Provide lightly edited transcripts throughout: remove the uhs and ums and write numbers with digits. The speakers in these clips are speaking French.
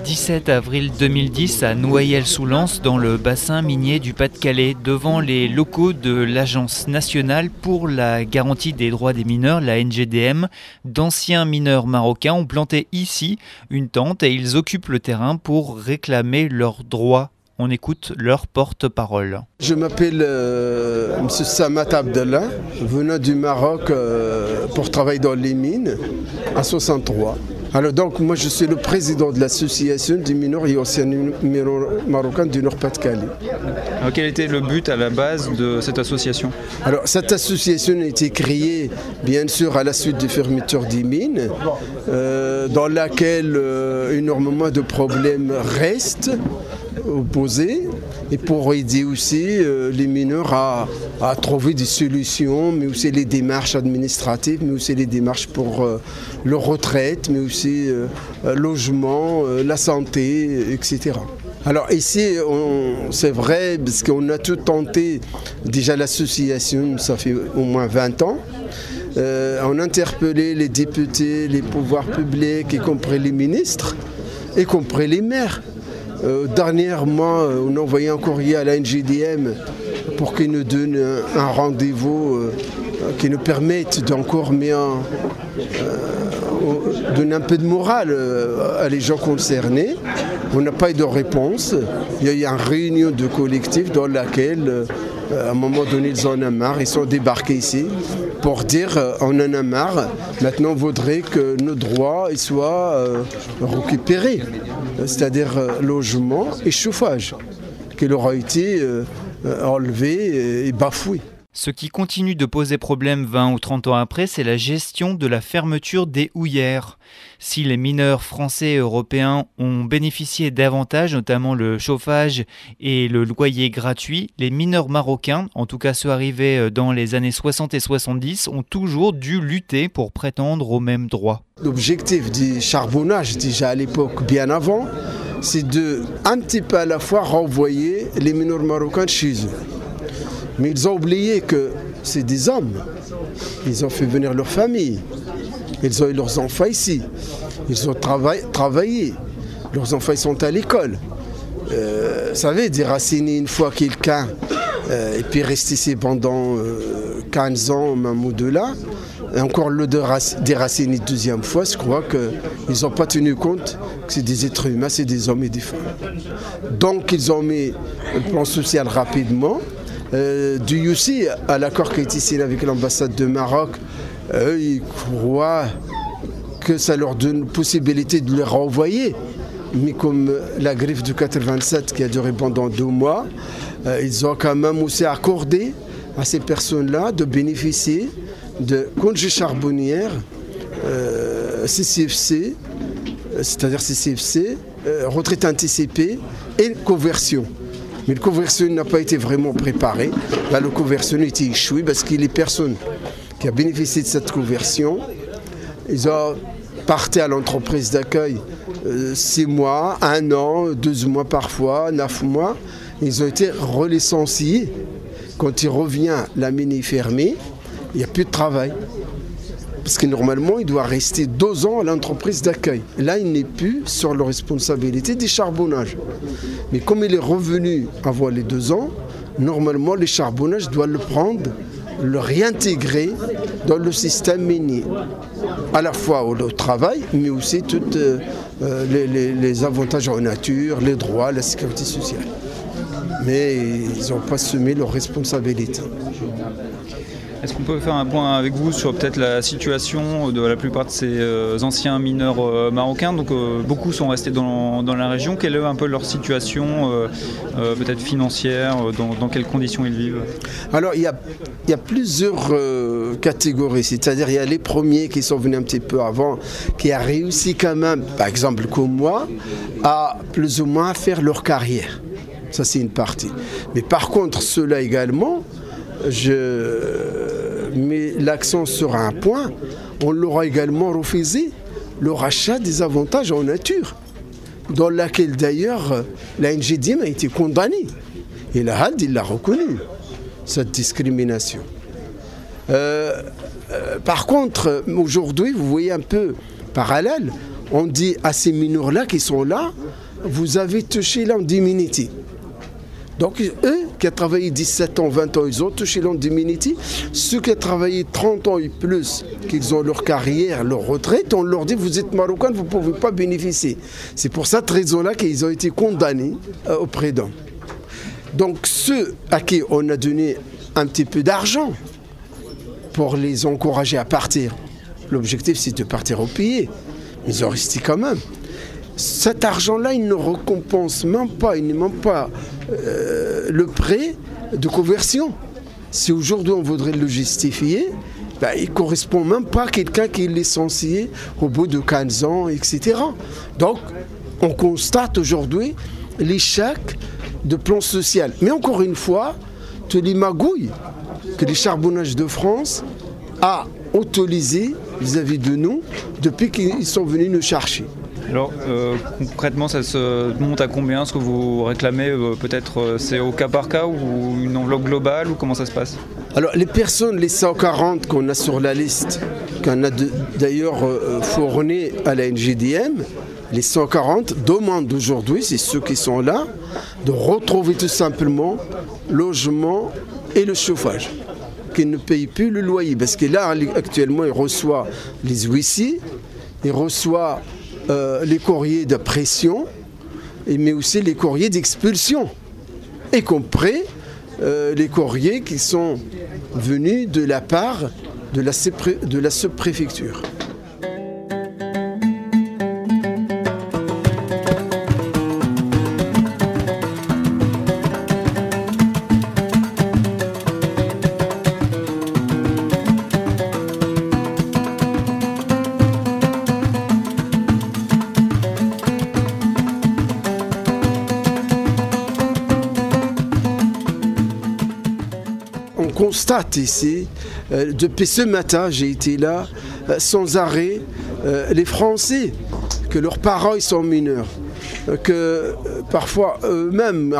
17 avril 2010 à Noyelles-sous-Lens dans le bassin minier du Pas-de-Calais, devant les locaux de l'Agence nationale pour la garantie des droits des mineurs, la NGDM. D'anciens mineurs marocains ont planté ici une tente et ils occupent le terrain pour réclamer leurs droits. On écoute leur porte-parole. Je m'appelle M. Samat Abdallah, venant du Maroc pour travailler dans les mines en 63. Alors donc moi je suis le président de l'association des mineurs et anciens mineurs marocains du Nord-Pas-de-Calais. Alors quel était le but à la base de cette association ? Alors cette association a été créée bien sûr à la suite des fermetures des mines, dans laquelle énormément de problèmes restent posés, et pour aider aussi les mineurs à trouver des solutions, mais aussi les démarches administratives, mais aussi les démarches pour leur retraite, mais aussi logement, la santé, etc. Alors ici, c'est vrai, parce qu'on a tout tenté, déjà l'association, ça fait au moins 20 ans, on a interpellé les députés, les pouvoirs publics, y compris les ministres, y compris les maires. Dernièrement, on a envoyé un courrier à la NGDM pour qu'ils nous donnent un rendez-vous qui nous permette d'encore donner un peu de morale à les gens concernés. On n'a pas eu de réponse. Il y a eu une réunion de collectif dans laquelle, à un moment donné, ils en ont marre. Ils sont débarqués ici pour dire on en a marre. Maintenant, on voudrait que nos droits soient récupérés, c'est-à-dire logement et chauffage, qui leur a été enlevé et bafoué. Ce qui continue de poser problème 20 ou 30 ans après, c'est la gestion de la fermeture des houillères. Si les mineurs français et européens ont bénéficié d'avantages, notamment le chauffage et le loyer gratuit, les mineurs marocains, en tout cas ceux arrivés dans les années 60 et 70, ont toujours dû lutter pour prétendre aux mêmes droits. L'objectif du charbonnage, déjà à l'époque, bien avant, c'est de un petit peu à la fois renvoyer les mineurs marocains chez eux. Mais ils ont oublié que c'est des hommes. Ils ont fait venir leur famille. Ils ont eu leurs enfants ici. Ils ont travaillé. Leurs enfants ils sont à l'école. Vous savez, déraciner une fois quelqu'un et puis rester ici pendant 15 ans, même au-delà, et encore le déraciner une deuxième fois, je crois qu'ils n'ont pas tenu compte que c'est des êtres humains, c'est des hommes et des femmes. Donc ils ont mis le plan social rapidement. Dû aussi à l'accord qui a été signé avec l'ambassade de Maroc, ils croient que ça leur donne possibilité de les renvoyer. Mais comme la griffe de 87 qui a duré pendant 2 mois, ils ont quand même aussi accordé à ces personnes-là de bénéficier de congés charbonnières, CCFC, c'est-à-dire CCFC, retraite anticipée et conversion. Mais la conversion n'a pas été vraiment préparée. Là, la conversion a été échouée parce que les personnes qui ont bénéficié de cette conversion, ils ont parti à l'entreprise d'accueil 6 mois, 1 an, 12 mois parfois, 9 mois. Ils ont été relicenciés. Quand il revient, la mine est fermée, il n'y a plus de travail. Parce que normalement, il doit rester 2 ans à l'entreprise d'accueil. Là, il n'est plus sur la responsabilité du charbonnage. Mais comme il est revenu avant les 2 ans, normalement, le charbonnage doit le prendre, le réintégrer dans le système minier. À la fois au travail, mais aussi tous les avantages en nature, les droits, la sécurité sociale. Mais ils n'ont pas assumé leurs responsabilités. Est-ce qu'on peut faire un point avec vous sur peut-être la situation de la plupart de ces anciens mineurs marocains ? Donc beaucoup sont restés dans la région. Quelle est un peu leur situation peut-être financière, dans quelles conditions ils vivent ? Alors il y a plusieurs catégories, c'est-à-dire il y a les premiers qui sont venus un petit peu avant, qui a réussi quand même, par exemple comme moi, à plus ou moins faire leur carrière. Ça c'est une partie. Mais par contre ceux-là également, je mets l'accent sur un point, on leur a également refusé le rachat des avantages en nature, dans laquelle d'ailleurs la NGDM a été condamnée. Et la HALD, il l'a reconnu, cette discrimination. Par contre, aujourd'hui, vous voyez un peu parallèle, on dit à ces mineurs-là qui sont là, vous avez touché l'indemnité. Donc eux qui ont travaillé 17 ans, 20 ans, ils ont touché l'indemnité. Ceux qui ont travaillé 30 ans et plus, qu'ils ont leur carrière, leur retraite, on leur dit vous êtes marocain, vous ne pouvez pas bénéficier. C'est pour cette raison-là qu'ils ont été condamnés auprès d'eux. Donc ceux à qui on a donné un petit peu d'argent pour les encourager à partir, l'objectif c'est de partir au pays, ils ont resté quand même. Cet argent-là, il ne récompense même pas, il n'est même pas le prêt de conversion. Si aujourd'hui on voudrait le justifier, il ne correspond même pas à quelqu'un qui est licencié au bout de 15 ans, etc. Donc, on constate aujourd'hui l'échec de plan social. Mais encore une fois, toutes les magouilles que les charbonnages de France a autorisées vis-à-vis de nous depuis qu'ils sont venus nous chercher. Alors concrètement, ça se monte à combien ce que vous réclamez? Peut-être c'est au cas par cas ou une enveloppe globale ou comment ça se passe? Alors les personnes, les 140 qu'on a sur la liste, qu'on a d'ailleurs fourni à la NGDM, les 140 demandent aujourd'hui, c'est ceux qui sont là, de retrouver tout simplement logement et le chauffage, qu'ils ne payent plus le loyer. Parce que là, actuellement, ils reçoivent les huissiers, ils reçoivent les courriers de pression, mais aussi les courriers d'expulsion, y compris les courriers qui sont venus de la part de la sous-préfecture. On constate ici, depuis ce matin, j'ai été là, sans arrêt, les Français, que leurs parents ils sont mineurs, que parfois eux-mêmes,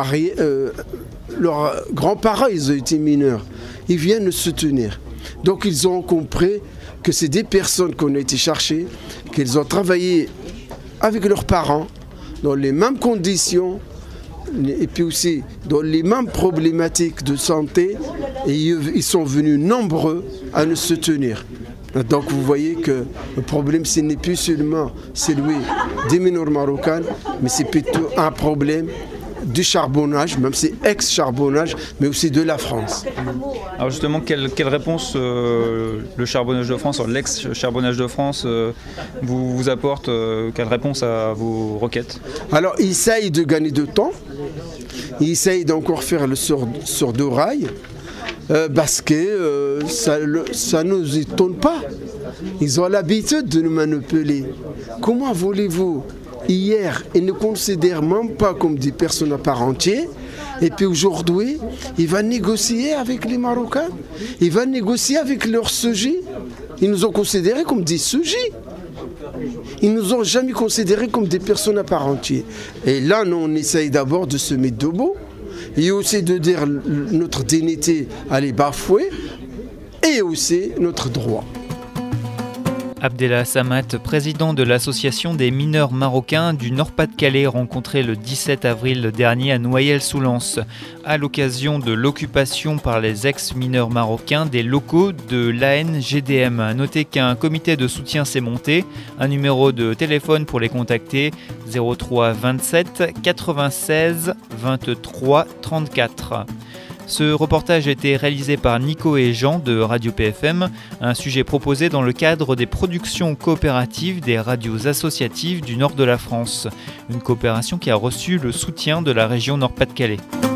leurs grands-parents ils ont été mineurs, ils viennent nous soutenir. Donc ils ont compris que c'est des personnes qu'on a été chercher, qu'ils ont travaillé avec leurs parents, dans les mêmes conditions, et puis aussi dans les mêmes problématiques de santé, et ils sont venus nombreux à nous soutenir. Donc vous voyez que le problème ce n'est plus seulement celui des mineurs marocains, mais c'est plutôt un problème du charbonnage, même si c'est ex-charbonnage, mais aussi de la France. Alors justement, quelle réponse le charbonnage de France, l'ex-charbonnage de France, vous apporte? Quelle réponse à vos requêtes? Alors, ils essayent de gagner de temps, ils essayent d'encore faire le sort d'oreille, parce que ça ne nous étonne pas. Ils ont l'habitude de nous manipuler. Comment voulez-vous? Hier, ils ne considèrent même pas comme des personnes à part entière. Et puis aujourd'hui, ils vont négocier avec les Marocains. Ils vont négocier avec leurs sujets. Ils nous ont considérés comme des sujets. Ils ne nous ont jamais considérés comme des personnes à part entière. Et là, nous, on essaye d'abord de se mettre debout. Et aussi de dire notre dignité à les bafouer. Et aussi notre droit. Abdellah Samat, président de l'association des mineurs marocains du Nord-Pas-de-Calais, rencontré le 17 avril dernier à Noyelles-sous-Lens, à l'occasion de l'occupation par les ex-mineurs marocains des locaux de l'ANGDM. A noter qu'un comité de soutien s'est monté, un numéro de téléphone pour les contacter 03 27 96 23 34. Ce reportage a été réalisé par Nico et Jean de Radio PFM, un sujet proposé dans le cadre des productions coopératives des radios associatives du nord de la France, une coopération qui a reçu le soutien de la région Nord-Pas-de-Calais.